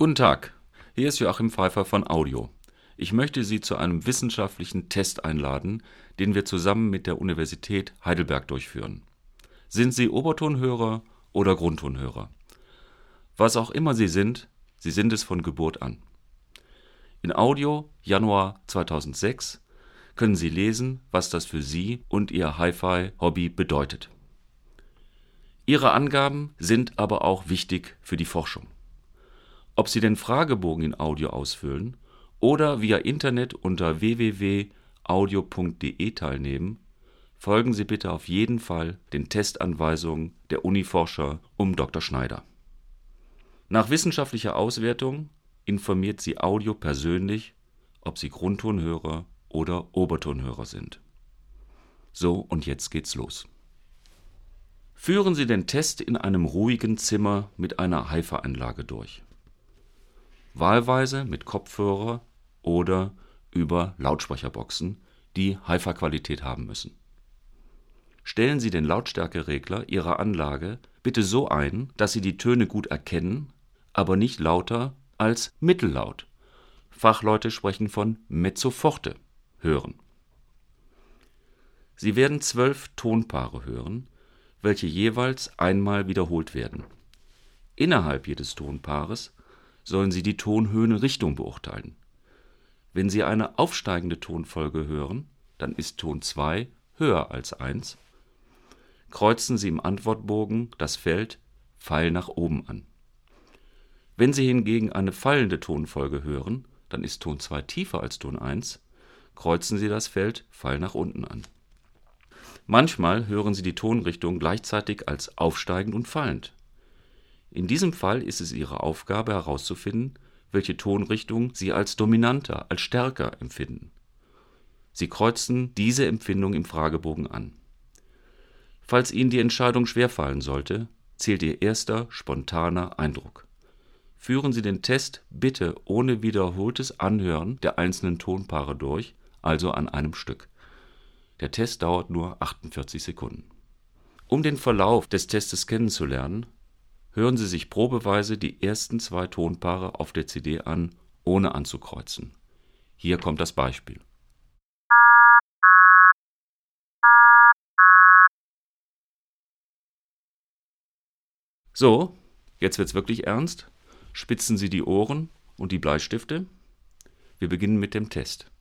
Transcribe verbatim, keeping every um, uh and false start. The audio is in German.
Guten Tag, hier ist Joachim Pfeiffer von Audio. Ich möchte Sie zu einem wissenschaftlichen Test einladen, den wir zusammen mit der Universität Heidelberg durchführen. Sind Sie Obertonhörer oder Grundtonhörer? Was auch immer Sie sind, Sie sind es von Geburt an. In Audio, Januar zweitausendsechs, können Sie lesen, was das für Sie und Ihr Hi-Fi-Hobby bedeutet. Ihre Angaben sind aber auch wichtig für die Forschung. Ob Sie den Fragebogen in Audio ausfüllen oder via Internet unter w w w punkt audio punkt d e teilnehmen, folgen Sie bitte auf jeden Fall den Testanweisungen der Uniforscher um Doktor Schneider. Nach wissenschaftlicher Auswertung informiert Sie Audio persönlich, ob Sie Grundtonhörer oder Obertonhörer sind. So, und jetzt geht's los. Führen Sie den Test in einem ruhigen Zimmer mit einer Hi-Fi-Anlage durch. Wahlweise mit Kopfhörer oder über Lautsprecherboxen, die Hi-Fi-Qualität haben müssen. Stellen Sie den Lautstärkeregler Ihrer Anlage bitte so ein, dass Sie die Töne gut erkennen, aber nicht lauter als mittellaut, Fachleute sprechen von mezzo forte, hören. Sie werden zwölf Tonpaare hören, welche jeweils einmal wiederholt werden. Innerhalb jedes Tonpaares sollen Sie die Tonhöhenrichtung beurteilen. Wenn Sie eine aufsteigende Tonfolge hören, dann ist Ton zwei höher als eins. Kreuzen Sie im Antwortbogen das Feld Pfeil nach oben an. Wenn Sie hingegen eine fallende Tonfolge hören, dann ist Ton zwei tiefer als Ton eins. Kreuzen Sie das Feld Pfeil nach unten an. Manchmal hören Sie die Tonrichtung gleichzeitig als aufsteigend und fallend. In diesem Fall ist es Ihre Aufgabe herauszufinden, welche Tonrichtung Sie als dominanter, als stärker empfinden. Sie kreuzen diese Empfindung im Fragebogen an. Falls Ihnen die Entscheidung schwerfallen sollte, zählt Ihr erster spontaner Eindruck. Führen Sie den Test bitte ohne wiederholtes Anhören der einzelnen Tonpaare durch, also an einem Stück. Der Test dauert nur achtundvierzig Sekunden. Um den Verlauf des Testes kennenzulernen, hören Sie sich probeweise die ersten zwei Tonpaare auf der C D an, ohne anzukreuzen. Hier kommt das Beispiel. So, jetzt wird's wirklich ernst. Spitzen Sie die Ohren und die Bleistifte. Wir beginnen mit dem Test.